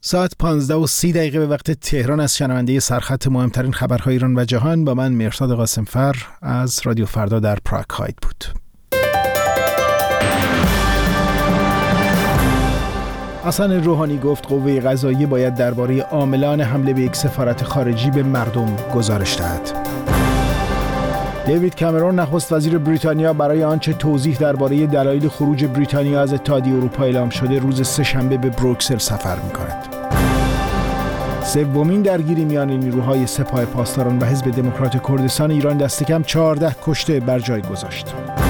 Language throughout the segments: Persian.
ساعت 15:30 به وقت تهران از شنونده سرخط مهمترین خبرهای ایران و جهان با من مرشاد قاسمفر از رادیو فردا در پراگ خواهید بود. حسن روحانی گفت قوه قضاییه باید درباره عاملان حمله به یک سفارت خارجی به مردم گزارش دهد. دیوید کامرون نخست وزیر بریتانیا برای آنچه توضیح درباره دلایل خروج بریتانیا از اتحادیه اروپا اعلام شده روز سه‌شنبه به بروکسل سفر می‌کند. سومین درگیری میان نیروهای سپاه پاسداران و حزب دموکرات کردستان ایران دست کم 14 کشته بر جای گذاشت.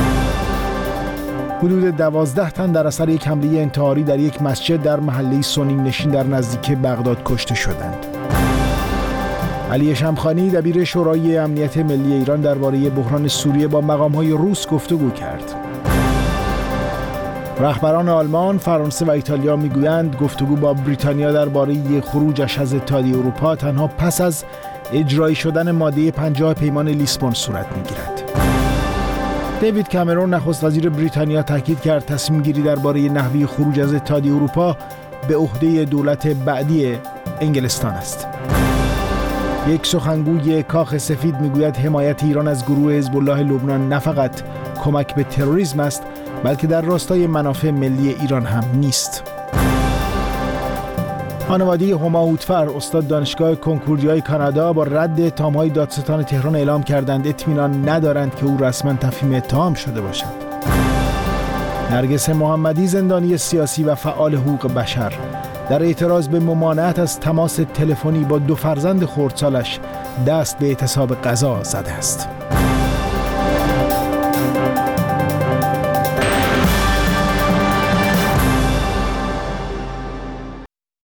حدود 12 تن در اثر یک حمله انتحاری در یک مسجد در محله سنی نشین در نزدیکی بغداد کشته شدند. علی شمخانی دبیر شورای امنیت ملی ایران درباره بحران سوریه با مقام‌های روس گفتگو کرد. رهبران آلمان، فرانسه و ایتالیا میگویند گفتگو با بریتانیا درباره خروجش از اتحادیه اروپا تنها پس از اجرایی شدن ماده 50 پیمان لیسبون صورت میگیرد. دیوید کامرون نخست وزیر بریتانیا تاکید کرد تصمیم گیری درباره نحوه خروج از اتحادیه اروپا به عهده دولت بعدی انگلستان است. یک سخنگوی کاخ سفید میگوید حمایت ایران از گروه حزب الله لبنان نه فقط کمک به تروریسم است بلکه در راستای منافع ملی ایران هم نیست. خانواده هما هوتفر استاد دانشگاه کنکوردیای کانادا با رد اتهام‌های دادستان تهران اعلام کردند اطمینان ندارند که او رسما تفهیم اتهام شده باشد. نرگس محمدی زندانی سیاسی و فعال حقوق بشر در اعتراض به ممانعت از تماس تلفنی با 2 فرزند خردسالش دست به اعتصاب غذا زده است.